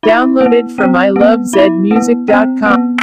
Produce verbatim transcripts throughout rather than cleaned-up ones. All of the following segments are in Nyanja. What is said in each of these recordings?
Downloaded from I love zed music dot com.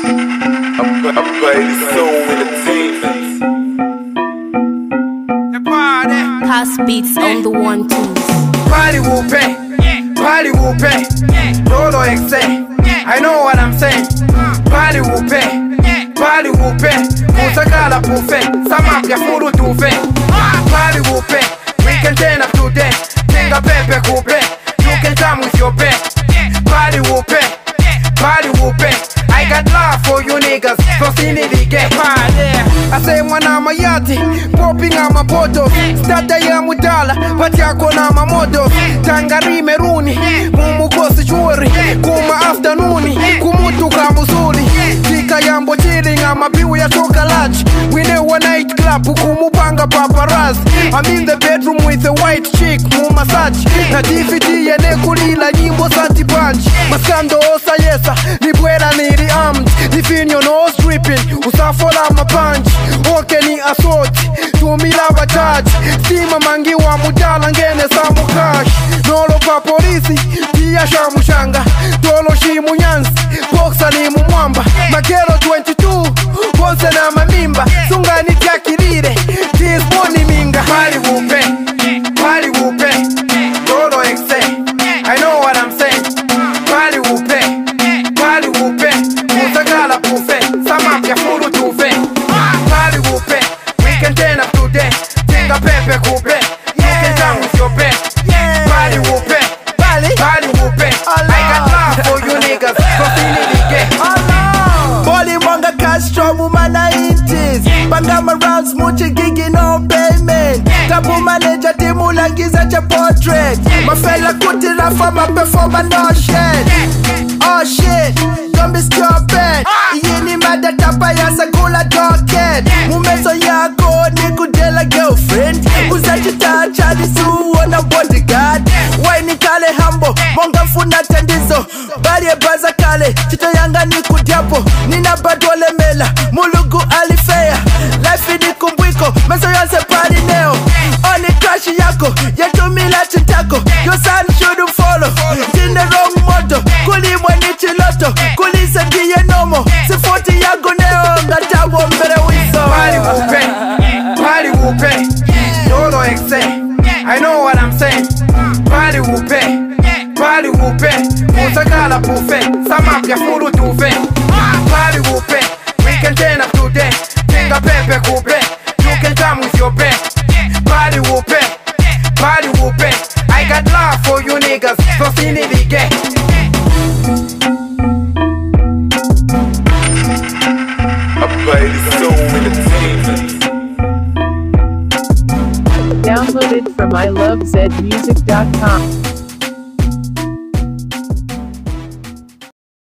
Pass beats on the one twos. Party whooping, party whooping, Lolo X A. I know what I'm saying. Party whooping, party whooping, Musakala buffet, Samapia furu tuve. Party whooping, we can turn up today. Tinga pepe coupe, you can come with your pet. Party whooping, party whooping. I got love for you niggas, so see the get party. I say mwana mayati, popping on my bottle. Starter ya mudala, but yako na mamodo. Tangari meruni, mumu kosi churi. Kuma afternooni, kumutu kamuzuri. Tika yambo chilling, ama piwu ya toka lunch. We know one night club, kumupanga paparazzi. I'm in the bedroom with a white chick, mu massage. Na D V D ya nekulila nyimbo santi punch. Maskando osa yesa, ni bwera niri armed. Difinyo no stripping, usafola ma punch. Oke ni assault, tumila bajaji. Stima mangi wa mudala ngene samu cash. Nolo pa polisi, pia shamushanga. Tolo shimu nyansi, boxa ni mumwamba. Makero twenty-two, bonse na mamimba. Sunga ni tiakirire, this boni minga. Party whooping, party whooping, Lolo X A. I know what I'm saying. Party whooping, party whooping, Musakala buffet, Samapia furu tuve. Party whooping, we can turn up today. Tinga pepe coupe, you can come with your pet. Party whooping, party whooping. I got love for you niggas, so feel it again. Boli mwanga Castro mumana inches. Bangama rounds muchi gigi no payment. Tabu manager timu langiza cha portrait. Mafela kuti rafa maperforma no shit. Oh shit, don't be stupid. Yini mada tapa ya sakula docket. Mumezo yako ni kudela girlfriend. Uzachi tacha nisu wana bodyguard. Waini kale hambo, monga funa tendizo. Bari e baza kale, chito yanga ni kudiapo. Nina badole mela, mulugu alifea. Life ni kumbwiko, meso yanse pari neo. Oni crash yako, yetu mila chitako. Your son shouldn't follow, in the wrong moto. Kuli mweni chiloto, kuli se diye nomo. Sifoti yago neo, ngatabo mbere wiso. Party whooping, party whooping, Lolo X A. I know what I'm saying. Party whooping, party whooping, Musakala buffet, Samapia furu tuve. Party whooping, we can turn up today. Tinga pepe coupe, you can come with your pet. Party whooping, party whooping. I got love for you niggas, so see it again. Downloaded from I love zed music dot com.